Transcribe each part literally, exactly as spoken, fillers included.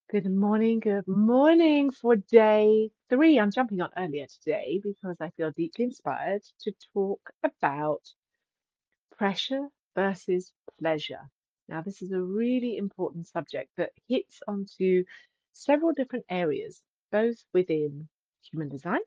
Good morning, good morning for day three. I'm jumping on earlier today because I feel deeply inspired to talk about pressure versus pleasure. Now, this is a really important subject that hits onto several different areas, both within human design,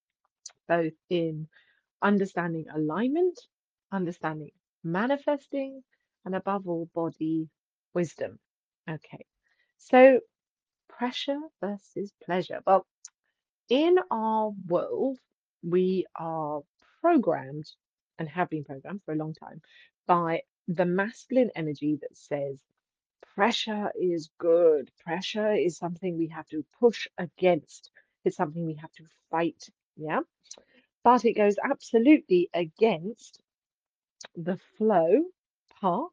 both in understanding alignment, understanding manifesting, and above all, body wisdom. Okay, so pressure versus pleasure. Well, in our world, we are programmed and have been programmed for a long time by the masculine energy that says pressure is good. Pressure is something we have to push against. It's something we have to fight. Yeah. But it goes absolutely against the flow part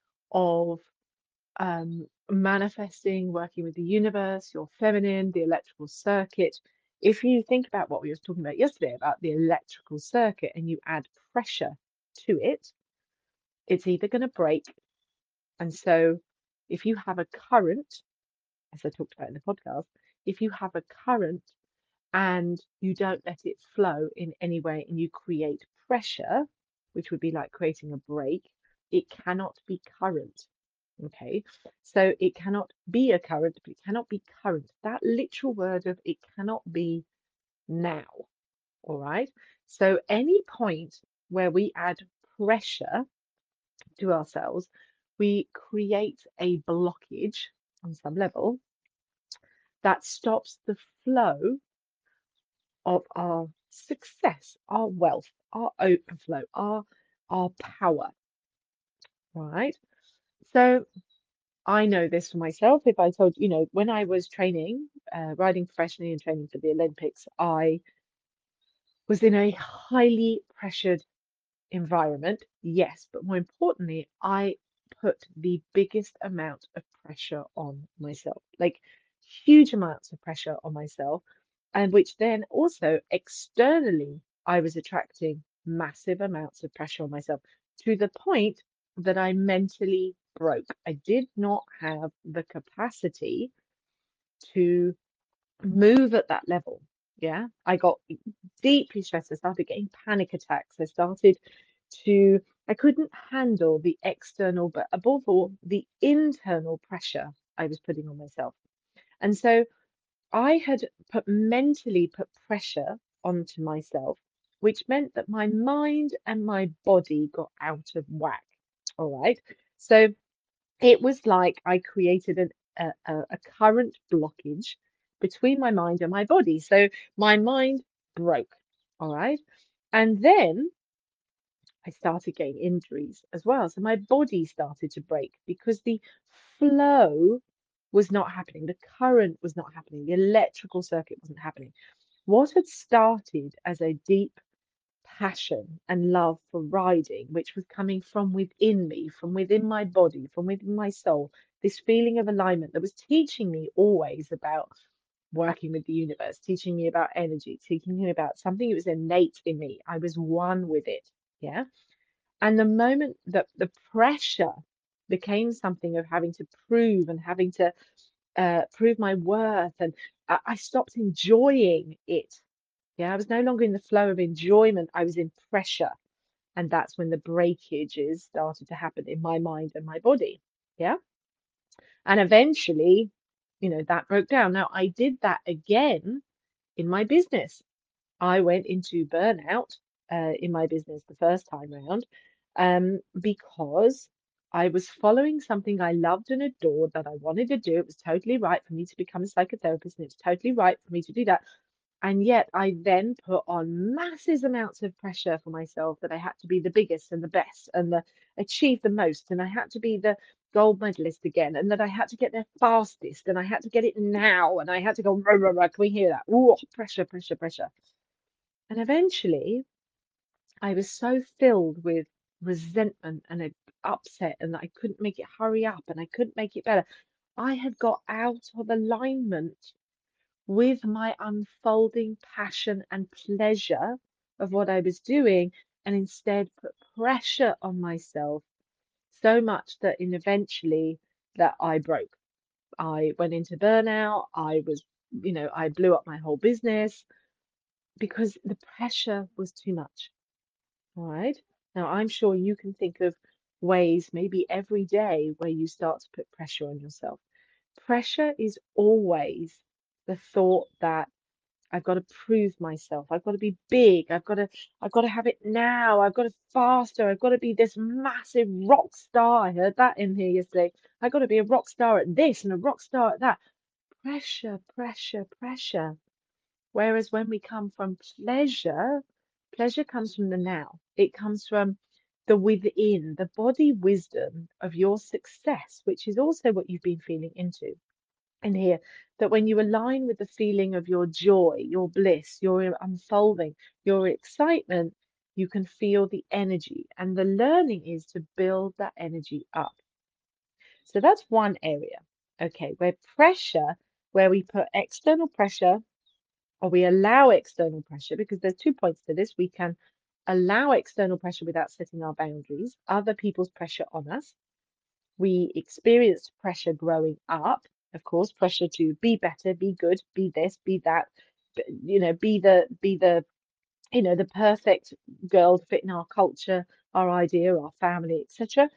of um, manifesting, working with the universe, your feminine, the electrical circuit. If you think about what we were talking about yesterday about the electrical circuit and you add pressure to it, it's either going to break. And so, if you have a current, as I talked about in the podcast, if you have a current and you don't let it flow in any way and you create pressure, which would be like creating a break, it cannot be current. Okay, so it cannot be a current, but it cannot be current. That literal word of it cannot be now. All right, so any point where we add pressure to ourselves, we create a blockage on some level that stops the flow of our success, our wealth, our overflow, our our power, right? So I know this for myself. If I told you know, when I was training, uh, riding professionally and training for the Olympics, I was in a highly pressured environment. Yes, but more importantly, I put the biggest amount of pressure on myself, like huge amounts of pressure on myself, and which then also externally, I was attracting massive amounts of pressure on myself to the point that I mentally broke. I did not have the capacity to move at that level. Yeah, I got deeply stressed. I started getting panic attacks. I started to, I couldn't handle the external, but above all, the internal pressure I was putting on myself. And so I had put mentally put pressure onto myself, which meant that my mind and my body got out of whack. All right. So it was like I created an, a, a, a current blockage between my mind and my body. So my mind broke. All right. And then I started getting injuries as well. So my body started to break because the flow was not happening. The current was not happening. The electrical circuit wasn't happening. What had started as a deep passion and love for riding, which was coming from within me, from within my body, from within my soul, this feeling of alignment that was teaching me always about working with the universe, teaching me about energy, teaching me about something that was innate in me. I was one with it. Yeah. And the moment that the pressure became something of having to prove and having to uh, prove my worth, and I, I stopped enjoying it. Yeah, I was no longer in the flow of enjoyment. I was in pressure. And that's when the breakages started to happen in my mind and my body. Yeah. And eventually, you know, that broke down. Now, I did that again in my business. I went into burnout uh, in my business the first time round um, because I was following something I loved and adored that I wanted to do. It was totally right for me to become a psychotherapist, and it was totally right for me to do that. And yet I then put on massive amounts of pressure for myself that I had to be the biggest and the best and the achieve the most. And I had to be the gold medalist again. And that I had to get there fastest and I had to get it now. And I had to go, rah, rah, rah, can we hear that? Ooh, pressure, pressure, pressure. And eventually I was so filled with resentment and a- upset and that I couldn't make it hurry up and I couldn't make it better. I had got out of alignment with my unfolding passion and pleasure of what I was doing, and instead put pressure on myself so much that in eventually that I broke. I went into burnout. I was, you know, I blew up my whole business because the pressure was too much. All right. Now, I'm sure you can think of ways, maybe every day, where you start to put pressure on yourself. Pressure is always the thought that I've got to prove myself. I've got to be big. I've got to, I've got to have it now. I've got to faster. I've got to be this massive rock star. I heard that in here yesterday. I've got to be a rock star at this and a rock star at that. Pressure, pressure, pressure. Whereas when we come from pleasure, pleasure comes from the now. It comes from the within, the body wisdom of your success, which is also what you've been feeling into in here. That when you align with the feeling of your joy, your bliss, your unfolding, your excitement, you can feel the energy. And the learning is to build that energy up. So that's one area, okay, where pressure, where we put external pressure or we allow external pressure, because there's two points to this. We can allow external pressure without setting our boundaries, other people's pressure on us. We experienced pressure growing up, of course, pressure to be better, be good, be this, be that, b- you know, be the, be the, you know, the perfect girl to fit in our culture, our idea, our family, et cetera.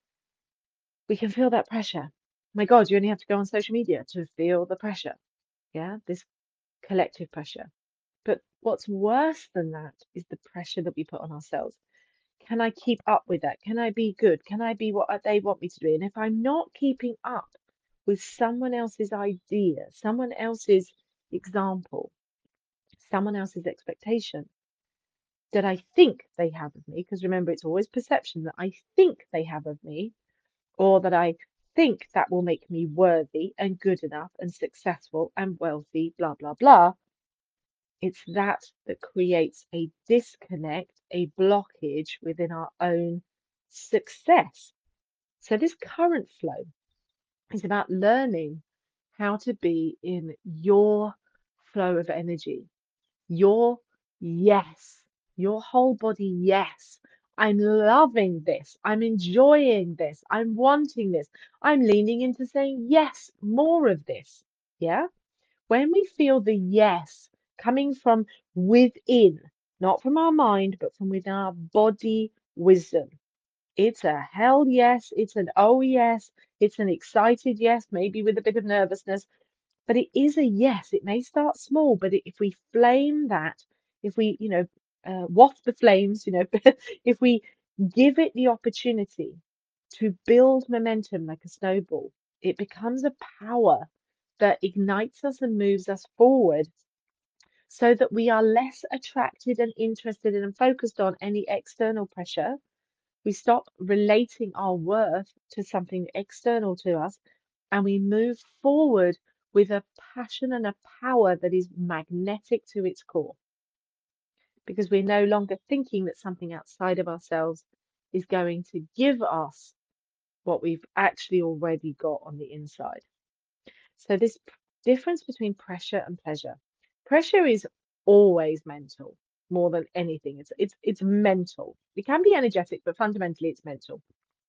We can feel that pressure. My God, you only have to go on social media to feel the pressure. Yeah, this collective pressure. But what's worse than that is the pressure that we put on ourselves. Can I keep up with that? Can I be good? Can I be what they want me to be? And if I'm not keeping up with someone else's idea, someone else's example, someone else's expectation that I think they have of me, because remember, it's always perception that I think they have of me, or that I think that will make me worthy and good enough and successful and wealthy, blah, blah, blah. It's that that creates a disconnect, a blockage within our own success. So, this current flow is about learning how to be in your flow of energy, your yes, your whole body yes. I'm loving this. I'm enjoying this. I'm wanting this. I'm leaning into saying yes, more of this. Yeah. When we feel the yes coming from within, not from our mind, but from within our body wisdom, it's a hell yes, it's an oh yes, it's an excited yes, maybe with a bit of nervousness, but it is a yes. It may start small, but if we flame that, if we, you know, uh, waft the flames, you know, if we give it the opportunity to build momentum like a snowball, it becomes a power that ignites us and moves us forward so that we are less attracted and interested in and focused on any external pressure. We stop relating our worth to something external to us and we move forward with a passion and a power that is magnetic to its core because we're no longer thinking that something outside of ourselves is going to give us what we've actually already got on the inside. So, this p- difference between pressure and pleasure. Pressure is always mental more than anything. It's it's it's mental. It can be energetic, but fundamentally it's mental.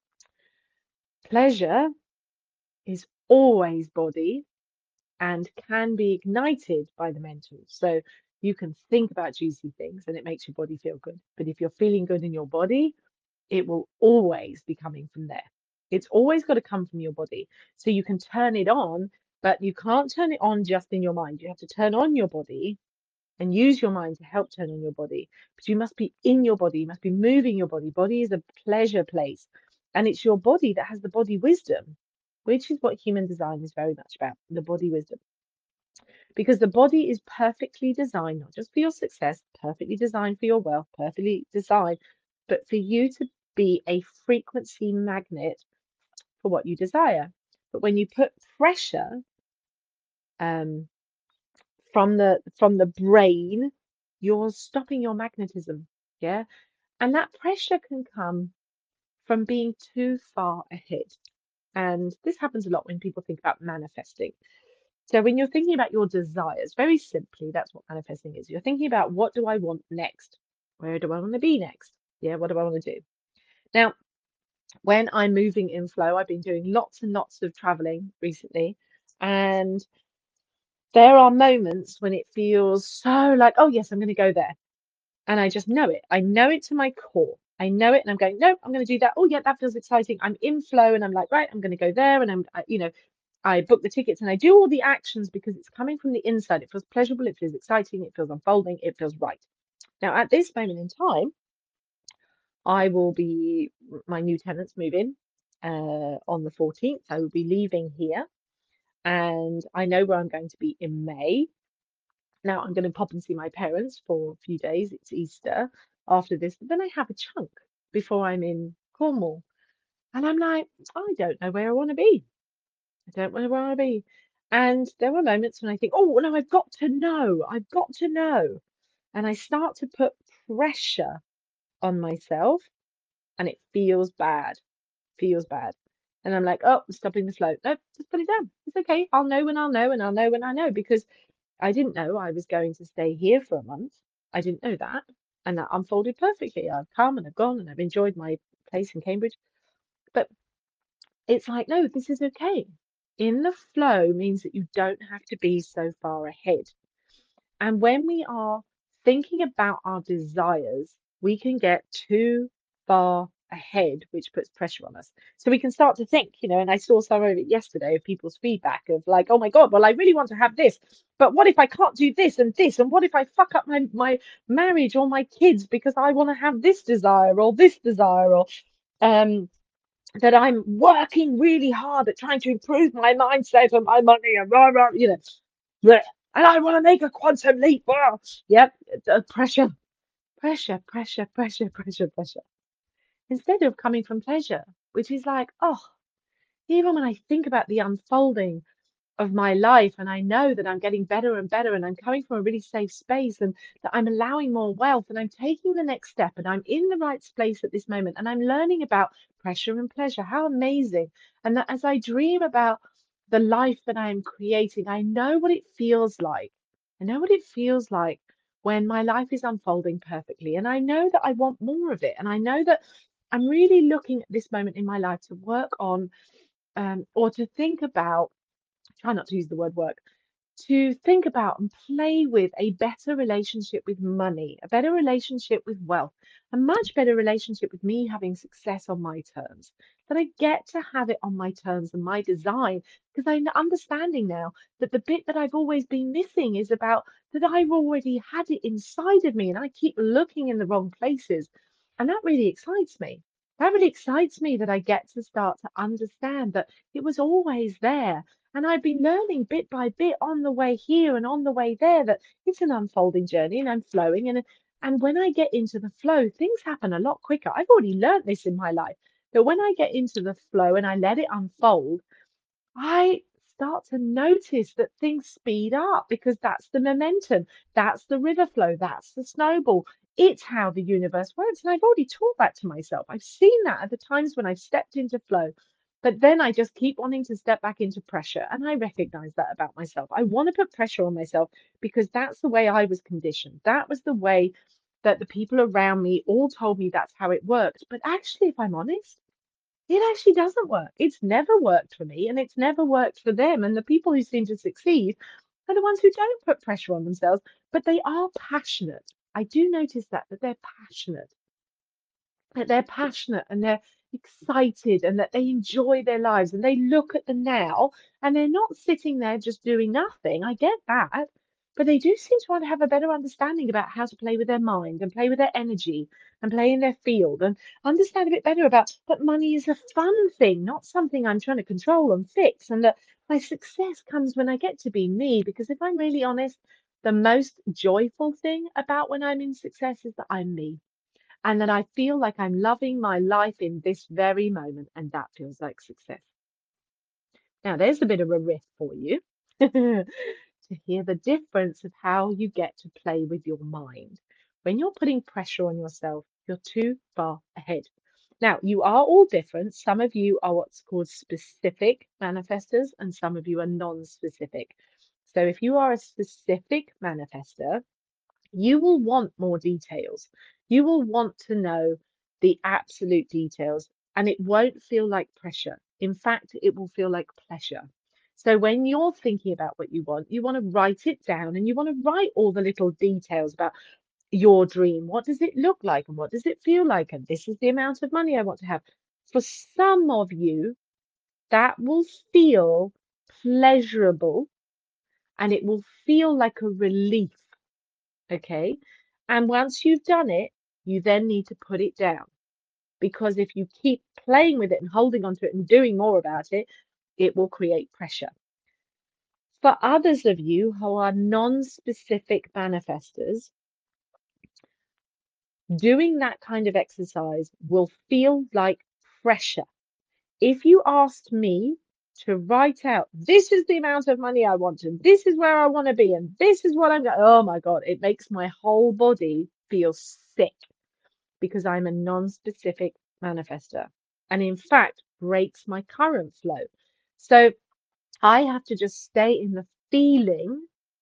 Pleasure is always body and can be ignited by the mental. So you can think about juicy things and it makes your body feel good. But if you're feeling good in your body, it will always be coming from there. It's always got to come from your body. So you can turn it on, but you can't turn it on just in your mind. You have to turn on your body and use your mind to help turn on your body. But you must be in your body, you must be moving your body. Body is a pleasure place. And it's your body that has the body wisdom, which is what human design is very much about, the body wisdom. Because the body is perfectly designed, not just for your success, perfectly designed for your wealth, perfectly designed, but for you to be a frequency magnet for what you desire. But when you put pressure um, from the from the brain, you're stopping your magnetism. Yeah. And that pressure can come from being too far ahead. And this happens a lot when people think about manifesting. So when you're thinking about your desires, very simply, that's what manifesting is. You're thinking about what do I want next? Where do I want to be next? Yeah, what do I want to do? Now, when I'm moving in flow, I've been doing lots and lots of traveling recently. And there are moments when it feels so like, oh, yes, I'm going to go there. And I just know it. I know it to my core. I know it, and I'm going, no, I'm going to do that. Oh, yeah, that feels exciting. I'm in flow, and I'm like, right, I'm going to go there. And I'm, I, you know, I book the tickets and I do all the actions because it's coming from the inside. It feels pleasurable. It feels exciting. It feels unfolding. It feels right. Now, at this moment in time, I will be, my new tenants move in uh, on the fourteenth. I will be leaving here, and I know where I'm going to be in May. Now, I'm going to pop and see my parents for a few days. It's Easter after this, but then I have a chunk before I'm in Cornwall. And I'm like, I don't know where I want to be. I don't know where I want to be. And there were moments when I think, oh, no, I've got to know. I've got to know. And I start to put pressure on myself, and it feels bad. Feels bad. And I'm like, oh, I'm stopping the flow. No, just put it down. It's okay. I'll know when I'll know, and I'll know when I know, because I didn't know I was going to stay here for a month. I didn't know that. And that unfolded perfectly. I've come and I've gone and I've enjoyed my place in Cambridge. But it's like, no, this is okay. In the flow means that you don't have to be so far ahead. And when we are thinking about our desires, we can get too far ahead, which puts pressure on us. So we can start to think, you know, and I saw some of it yesterday of people's feedback of like, oh my God, well, I really want to have this, but what if I can't do this and this? And what if I fuck up my, my marriage or my kids because I want to have this desire or this desire, or um that I'm working really hard at trying to improve my mindset and my money and rah, rah, you know, bleh. And I want to make a quantum leap. Blah. Yep, uh, pressure, pressure, pressure, pressure, pressure, pressure. Instead of coming from pleasure, which is like, oh, even when I think about the unfolding of my life, and I know that I'm getting better and better, and I'm coming from a really safe space, and that I'm allowing more wealth, and I'm taking the next step, and I'm in the right place at this moment, and I'm learning about pressure and pleasure. How amazing. And that as I dream about the life that I am creating, I know what it feels like. I know what it feels like when my life is unfolding perfectly, and I know that I want more of it, and I know that I'm really looking at this moment in my life to work on, um, or to think about, try not to use the word work, to think about and play with a better relationship with money, a better relationship with wealth, a much better relationship with me having success on my terms. That I get to have it on my terms and my design, because I'm understanding now that the bit that I've always been missing is about that I've already had it inside of me and I keep looking in the wrong places. And that really excites me. That really excites me that I get to start to understand that it was always there, and I've been learning bit by bit on the way here and on the way there that it's an unfolding journey and I'm flowing. And and when I get into the flow, things happen a lot quicker. I've already learned this in my life. But when I get into the flow and I let it unfold, I start to notice that things speed up because that's the momentum, that's the river flow, that's the snowball. It's how the universe works. And I've already taught that to myself. I've seen that at the times when I've stepped into flow. But then I just keep wanting to step back into pressure. And I recognize that about myself. I want to put pressure on myself because that's the way I was conditioned. That was the way that the people around me all told me that's how it worked. But actually, if I'm honest, it actually doesn't work. It's never worked for me and it's never worked for them. And the people who seem to succeed are the ones who don't put pressure on themselves, but they are passionate. I do notice that, that they're passionate, that they're passionate and they're excited and that they enjoy their lives and they look at the now and they're not sitting there just doing nothing. I get that. But they do seem to want to have a better understanding about how to play with their mind and play with their energy and play in their field and understand a bit better about that money is a fun thing, not something I'm trying to control and fix. And that my success comes when I get to be me. Because if I'm really honest, the most joyful thing about when I'm in success is that I'm me and that I feel like I'm loving my life in this very moment, and that feels like success. Now, there's a bit of a riff for you to hear the difference of how you get to play with your mind. When you're putting pressure on yourself, you're too far ahead. Now, you are all different. Some of you are what's called specific manifestors, and some of you are non specific. So, if you are a specific manifester, you will want more details. You will want to know the absolute details, and it won't feel like pressure. In fact, it will feel like pleasure. So when you're thinking about what you want, you want to write it down and you want to write all the little details about your dream. What does it look like and what does it feel like? And this is the amount of money I want to have. For some of you, that will feel pleasurable and it will feel like a relief. Okay. And once you've done it, you then need to put it down, because if you keep playing with it and holding on to it and doing more about it, it will create pressure. For others of you who are non-specific manifestors, doing that kind of exercise will feel like pressure. If you asked me to write out, this is the amount of money I want, and this is where I want to be, and this is what I'm going, oh my God, it makes my whole body feel sick, because I'm a non-specific manifester, and in fact breaks my current flow. So I have to just stay in the feeling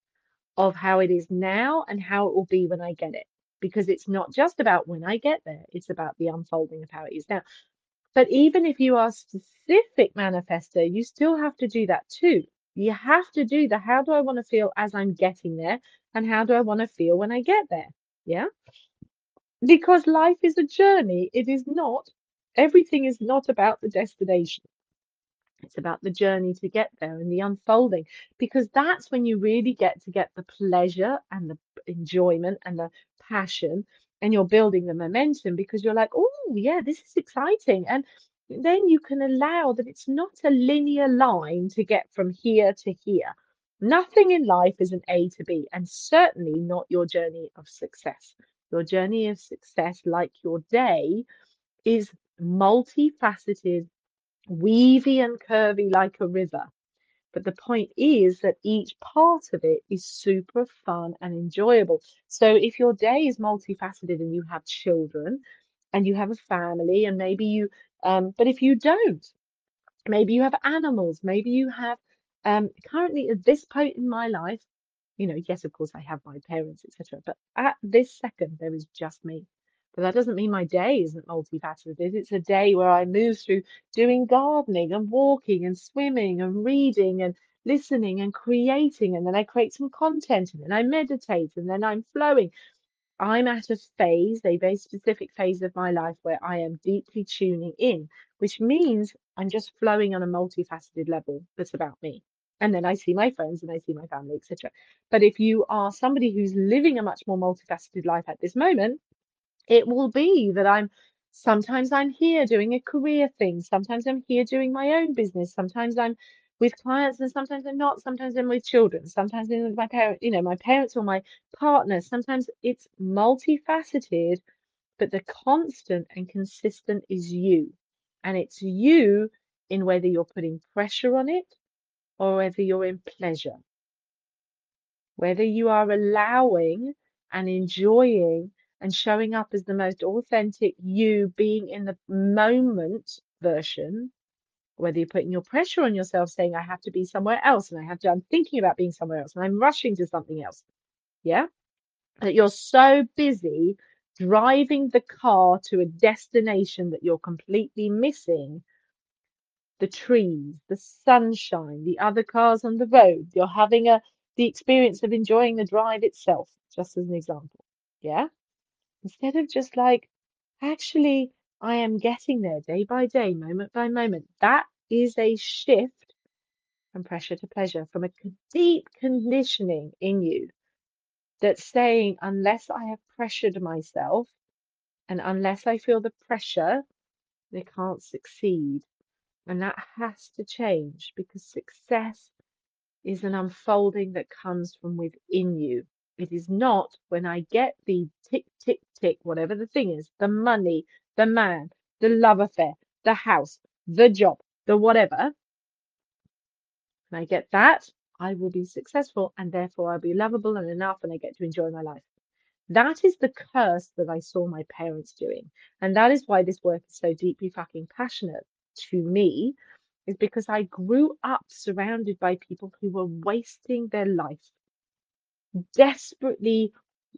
of how it is now and how it will be when I get it, because it's not just about when I get there, it's about the unfolding of how it is now. But even if you are a specific manifester, you still have to do that too. You have to do the how do I want to feel as I'm getting there, and how do I want to feel when I get there? Yeah. Because life is a journey. It is not, everything is not about the destination. It's about the journey to get there and the unfolding, because that's when you really get to get the pleasure and the enjoyment and the passion, and you're building the momentum because you're like, oh, yeah, this is exciting. And then you can allow that it's not a linear line to get from here to here. Nothing in life is an A to B, and certainly not your journey of success. Your journey of success, like your day, is multifaceted, weavy and curvy like a river. But the point is that each part of it is super fun and enjoyable. So if your day is multifaceted and you have children and you have a family, and maybe you, um, but if you don't, maybe you have animals, maybe you have, um, currently at this point in my life, you know, yes, of course I have my parents, et cetera. But at this second, there is just me. But that doesn't mean my day isn't multifaceted. It's a day where I move through doing gardening and walking and swimming and reading and listening and creating. And then I create some content and then I meditate and then I'm flowing. I'm at a phase, a very specific phase of my life where I am deeply tuning in, which means I'm just flowing on a multifaceted level that's about me. And then I see my friends and I see my family, et cetera. But if you are somebody who's living a much more multifaceted life at this moment, it will be that I'm sometimes I'm here doing a career thing, sometimes I'm here doing my own business, sometimes I'm with clients and sometimes I'm not, sometimes I'm with children, sometimes I'm with my parents, you know, my parents or my partner. Sometimes it's multifaceted, but the constant and consistent is you. And it's you in whether you're putting pressure on it or whether you're in pleasure, whether you are allowing and enjoying and showing up as the most authentic you, being in the moment version, whether you're putting your pressure on yourself saying, I have to be somewhere else and I have to, I'm thinking about being somewhere else and I'm rushing to something else. Yeah. That you're so busy driving the car to a destination that you're completely missing the trees, the sunshine, the other cars on the road. You're having a the experience of enjoying the drive itself, just as an example. Yeah. Instead of just like, actually, I am getting there day by day, moment by moment. That is a shift from pressure to pleasure, from a c- deep conditioning in you that's saying, unless I have pressured myself and unless I feel the pressure, they can't succeed. And that has to change, because success is an unfolding that comes from within you. It is not when I get the tick, tick, tick, whatever the thing is, the money, the man, the love affair, the house, the job, the whatever. When I get that, I will be successful and therefore I'll be lovable and enough and I get to enjoy my life. That is the curse that I saw my parents doing. And that is why this work is so deeply fucking passionate to me, is because I grew up surrounded by people who were wasting their life, desperately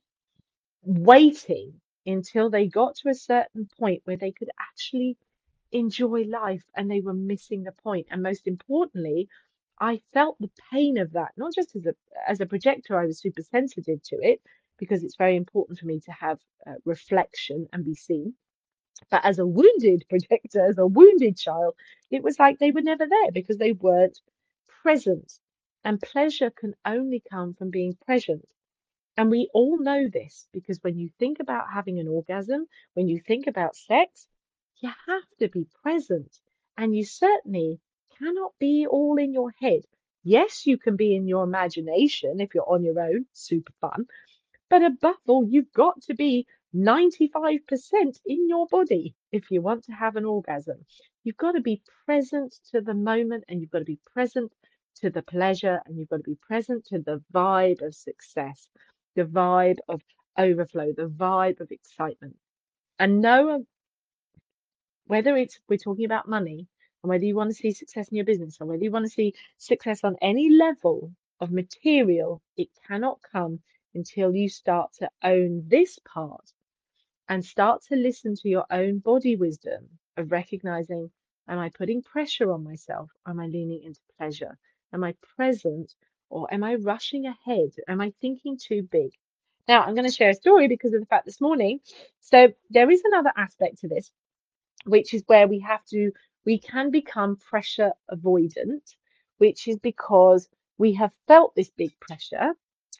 waiting until they got to a certain point where they could actually enjoy life, and they were missing the point. And most importantly, I felt the pain of that, not just as a as a projector, I was super sensitive to it because it's very important for me to have uh, reflection and be seen. But as a wounded projector, as a wounded child, it was like they were never there because they weren't present. And pleasure can only come from being present. And we all know this because when you think about having an orgasm, when you think about sex, you have to be present. And you certainly cannot be all in your head. Yes, you can be in your imagination if you're on your own, super fun. But above all, you've got to be ninety-five percent in your body if you want to have an orgasm. You've got to be present to the moment and you've got to be present to the pleasure and you've got to be present to the vibe of success, the vibe of overflow, the vibe of excitement. And know whether it's we're talking about money and whether you want to see success in your business or whether you want to see success on any level of material, it cannot come until you start to own this part and start to listen to your own body wisdom of recognizing, am I putting pressure on myself? Am I leaning into pleasure? Am I present or am I rushing ahead? Am I thinking too big? Now, I'm going to share a story because of the fact this morning. So, there is another aspect to this, which is where we have to, we can become pressure avoidant, which is because we have felt this big pressure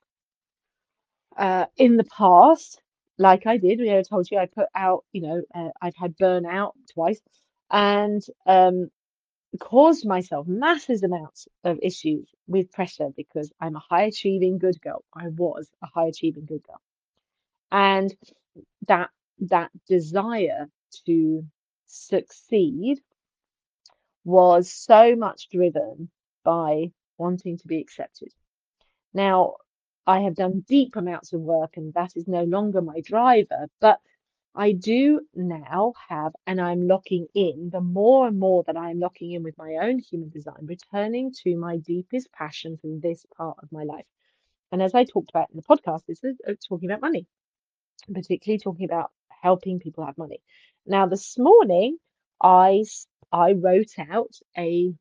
uh, in the past, like I did. You know, I told you I put out, you know, uh, I've had burnout twice and um, caused myself massive amounts of issues with pressure because I'm a high achieving good girl. I was a high achieving good girl. And that that desire to succeed was so much driven by wanting to be accepted. Now, I have done deep amounts of work, and that is no longer my driver, but I do now have, and I'm locking in, the more and more that I'm locking in with my own human design, returning to my deepest passion from this part of my life. And as I talked about in the podcast, this is uh, talking about money, particularly talking about helping people have money. Now, this morning, I s- I wrote out a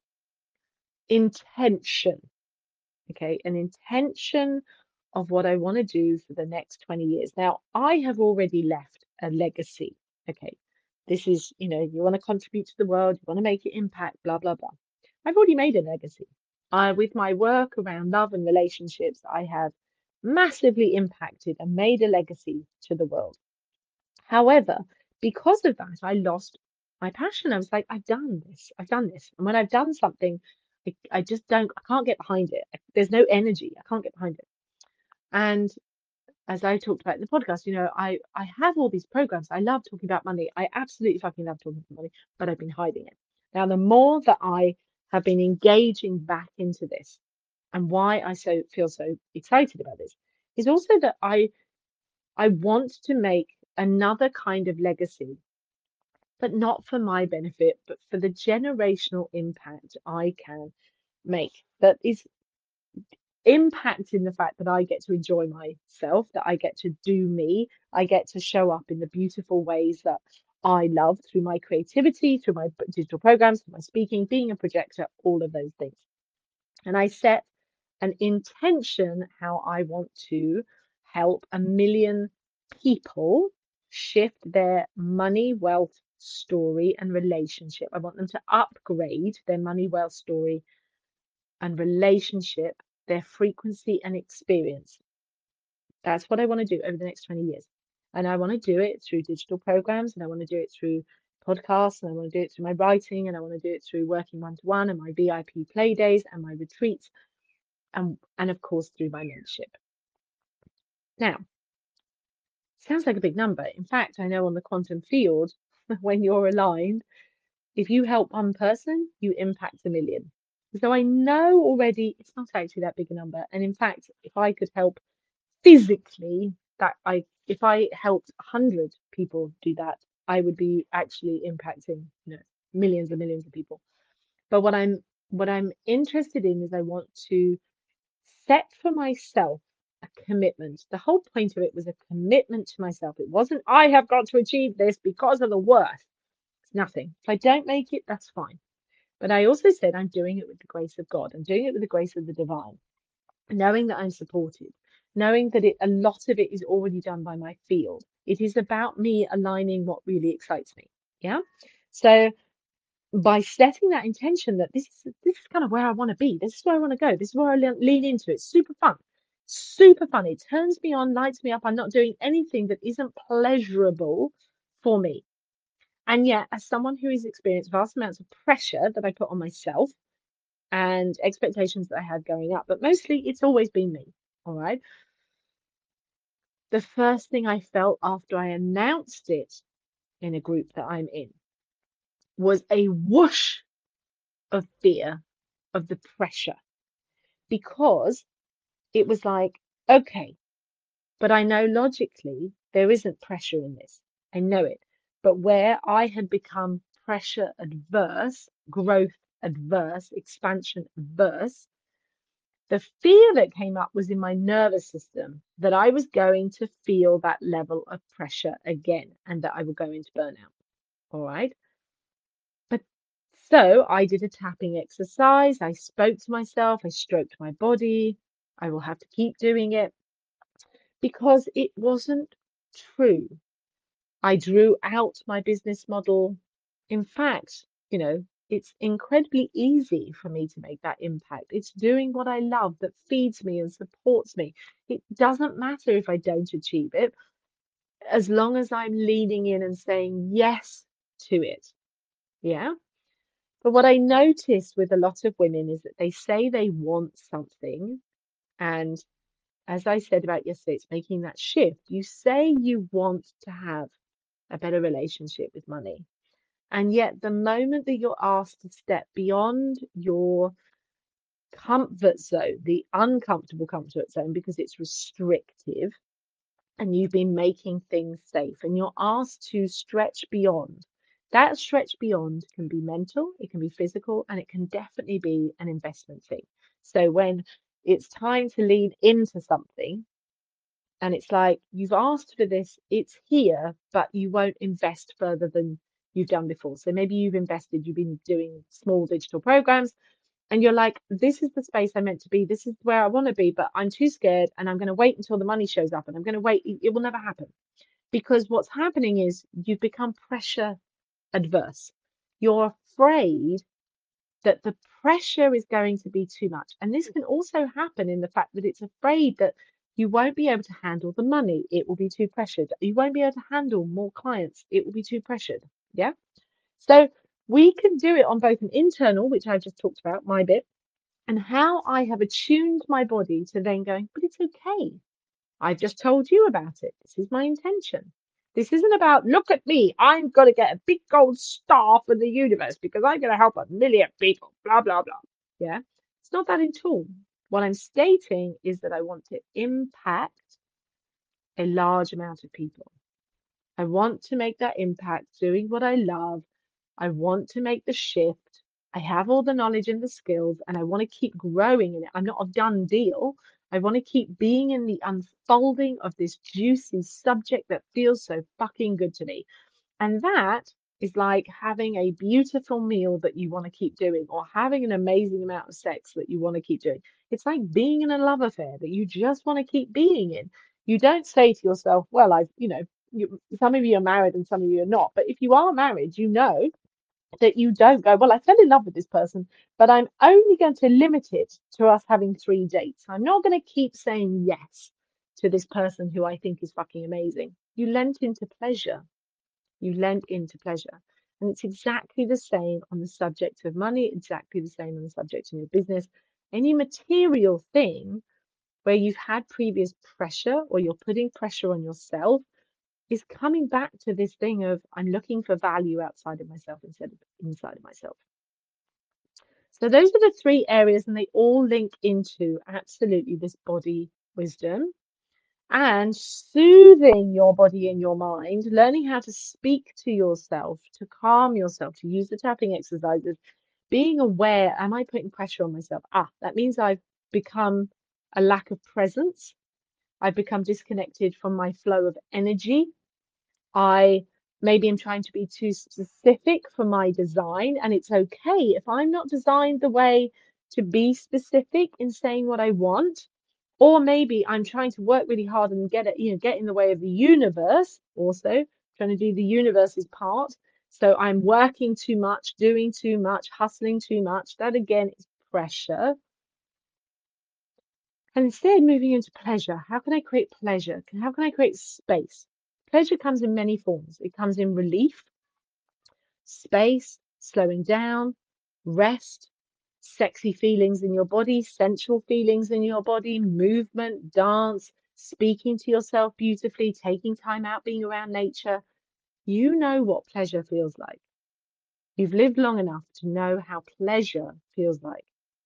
intention, okay, an intention of what I want to do for the next twenty years. Now, I have already left a legacy, okay. This is, you know, you want to contribute to the world, you want to make an impact, blah, blah, blah. I've already made a legacy. Uh, with my work around love and relationships, I have massively impacted and made a legacy to the world. However, because of that, I lost my passion. I was like, I've done this, I've done this. And when I've done something, I, I just don't, I can't get behind it. There's no energy. I can't get behind it. And as I talked about in the podcast, you know, I, I have all these programs. I love talking about money. I absolutely fucking love talking about money, but I've been hiding it. Now, the more that I have been engaging back into this and why I so feel so excited about this is also that I I want to make another kind of legacy, but not for my benefit, but for the generational impact I can make. That is impact in the fact that I get to enjoy myself, that I get to do me, I get to show up in the beautiful ways that I love through my creativity, through my digital programs, through my speaking, being a projector, all of those things. And I set an intention how I want to help a million people shift their money, wealth story and relationship. I want them to upgrade their money, wealth story and relationship, their frequency and experience. That's what I want to do over the next twenty years. And I want to do it through digital programs and I want to do it through podcasts and I want to do it through my writing and I want to do it through working one to one and my V I P play days and my retreats and and of course through my membership. Now, sounds like a big number. In fact, I know on the quantum field, when you're aligned, if you help one person, you impact a million. So I know already it's not actually that big a number. And in fact, if I could help physically, that I if I helped a hundred people do that, I would be actually impacting, you know, millions and millions of people. But what I'm what I'm interested in is I want to set for myself a commitment. The whole point of it was a commitment to myself. It wasn't, I have got to achieve this because of the worth. It's nothing. If I don't make it, that's fine. But I also said, I'm doing it with the grace of God. I'm doing it with the grace of the divine, knowing that I'm supported, knowing that it, a lot of it is already done by my field. It is about me aligning what really excites me. Yeah. So by setting that intention that this is this is kind of where I want to be, this is where I want to go, this is where I le- lean into. It's super fun, super fun. It turns me on, lights me up. I'm not doing anything that isn't pleasurable for me. And yet, as someone who has experienced vast amounts of pressure that I put on myself and expectations that I had growing up, but mostly it's always been me. All right. The first thing I felt after I announced it in a group that I'm in was a whoosh of fear of the pressure, because it was like, okay, but I know logically there isn't pressure in this. I know it. But where I had become pressure adverse, growth adverse, expansion adverse, the fear that came up was in my nervous system that I was going to feel that level of pressure again and that I would go into burnout. All right. But so I did a tapping exercise. I spoke to myself. I stroked my body. I will have to keep doing it because it wasn't true. I drew out my business model. In fact, you know, it's incredibly easy for me to make that impact. It's doing what I love that feeds me and supports me. It doesn't matter if I don't achieve it, as long as I'm leaning in and saying yes to it. Yeah. But what I notice with a lot of women is that they say they want something. And as I said about yesterday, it's making that shift. You say you want to have a better relationship with money. And yet, the moment that you're asked to step beyond your comfort zone, the uncomfortable comfort zone, because it's restrictive and you've been making things safe, and you're asked to stretch beyond, that stretch beyond can be mental, it can be physical, and it can definitely be an investment thing. So, when it's time to lean into something, and it's like, you've asked for this, it's here, but you won't invest further than you've done before. So maybe you've invested, you've been doing small digital programs, and you're like, this is the space I meant to be, this is where I want to be, but I'm too scared and I'm going to wait until the money shows up and I'm going to wait. It, it will never happen, because what's happening is you've become pressure adverse. You're afraid that the pressure is going to be too much. And this can also happen in the fact that it's afraid that you won't be able to handle the money. It will be too pressured. You won't be able to handle more clients. It will be too pressured. Yeah. So we can do it on both an internal, which I just talked about, my bit, and how I have attuned my body to then going, but it's okay. I've just told you about it. This is my intention. This isn't about, look at me, I'm going to get a big gold star for the universe because I'm going to help a million people, blah, blah, blah. Yeah. It's not that at all. What I'm stating is that I want to impact a large amount of people. I want to make that impact doing what I love. I want to make the shift. I have all the knowledge and the skills, and I want to keep growing in it. I'm not a done deal. I want to keep being in the unfolding of this juicy subject that feels so fucking good to me. And that is like having a beautiful meal that you want to keep doing, or having an amazing amount of sex that you want to keep doing. It's like being in a love affair that you just want to keep being in. You don't say to yourself, well, I've, you know, you, some of you are married and some of you are not. But if you are married, you know that you don't go, well, I fell in love with this person, but I'm only going to limit it to us having three dates. I'm not going to keep saying yes to this person who I think is fucking amazing. You lent into pleasure. You lent into pleasure. And it's exactly the same on the subject of money, exactly the same on the subject in your business. Any material thing where you've had previous pressure or you're putting pressure on yourself is coming back to this thing of, I'm looking for value outside of myself instead of inside of myself. So those are the three areas, and they all link into absolutely this body wisdom and soothing your body and your mind, learning how to speak to yourself, to calm yourself, to use the tapping exercises, being aware, am I putting pressure on myself? Ah, that means I've become a lack of presence. I've become disconnected from my flow of energy. I Maybe I'm trying to be too specific for my design, and it's okay if I'm not designed the way to be specific in saying what I want. Or maybe I'm trying to work really hard and get it, you know, get in the way of the universe also, trying to do the universe's part. So I'm working too much, doing too much, hustling too much. That again is pressure. And instead moving into pleasure. How can I create pleasure? Can- How can I create space? Pleasure comes in many forms. It comes in relief, space, slowing down, rest, sexy feelings in your body, sensual feelings in your body, movement, dance, speaking to yourself beautifully, taking time out, being around nature. You know what pleasure feels like. You've lived long enough to know how pleasure feels like.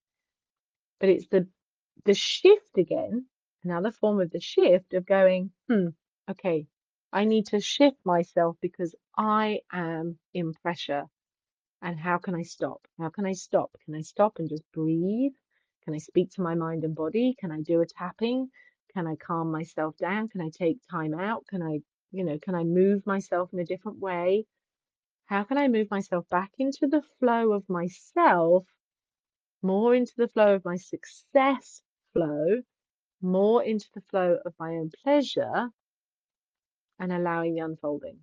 But it's the the shift again, another form of the shift of going, hmm, okay, I need to shift myself because I am in pressure. And how can I stop? How can I stop? Can I stop and just breathe? Can I speak to my mind and body? Can I do a tapping? Can I calm myself down? Can I take time out? Can I, you know, can I move myself in a different way? How can I move myself back into the flow of myself, more into the flow of my success flow, more into the flow of my own pleasure and allowing the unfolding?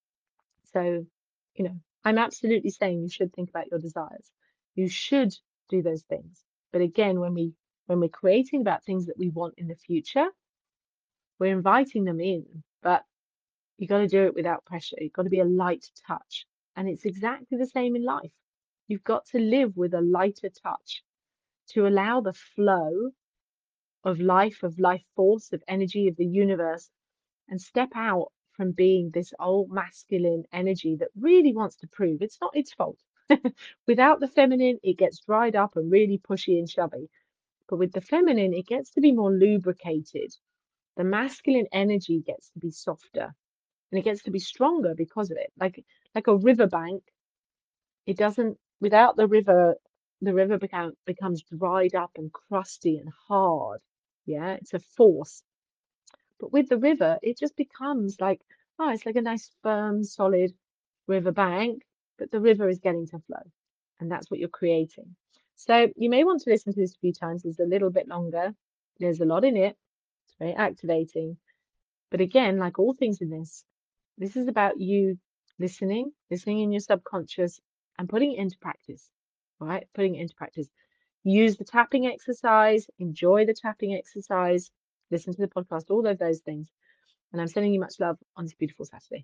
So, you know, I'm absolutely saying you should think about your desires. You should do those things. But again, when we when we're creating about things that we want in the future, we're inviting them in, but you got to do it without pressure. You've got to be a light touch. And it's exactly the same in life. You've got to live with a lighter touch to allow the flow of life, of life force, of energy of the universe, and step out from being this old masculine energy that really wants to prove it's not its fault. Without the feminine, it gets dried up and really pushy and shovey. But with the feminine, it gets to be more lubricated. The masculine energy gets to be softer and it gets to be stronger because of it. Like like a riverbank, it doesn't, without the river, the river become, becomes dried up and crusty and hard. Yeah, it's a force. But with the river, it just becomes like, oh, it's like a nice, firm, solid river bank, but the river is getting to flow. And that's what you're creating. So you may want to listen to this a few times. It's a little bit longer. There's a lot in it. It's very activating. But again, like all things in this, this is about you listening, listening in your subconscious and putting it into practice, right? Putting it into practice. Use the tapping exercise, enjoy the tapping exercise, listen to the podcast, all of those things. And I'm sending you much love on this beautiful Saturday.